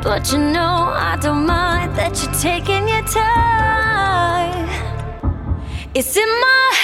But you know I don't mind that you're taking your time. It's in my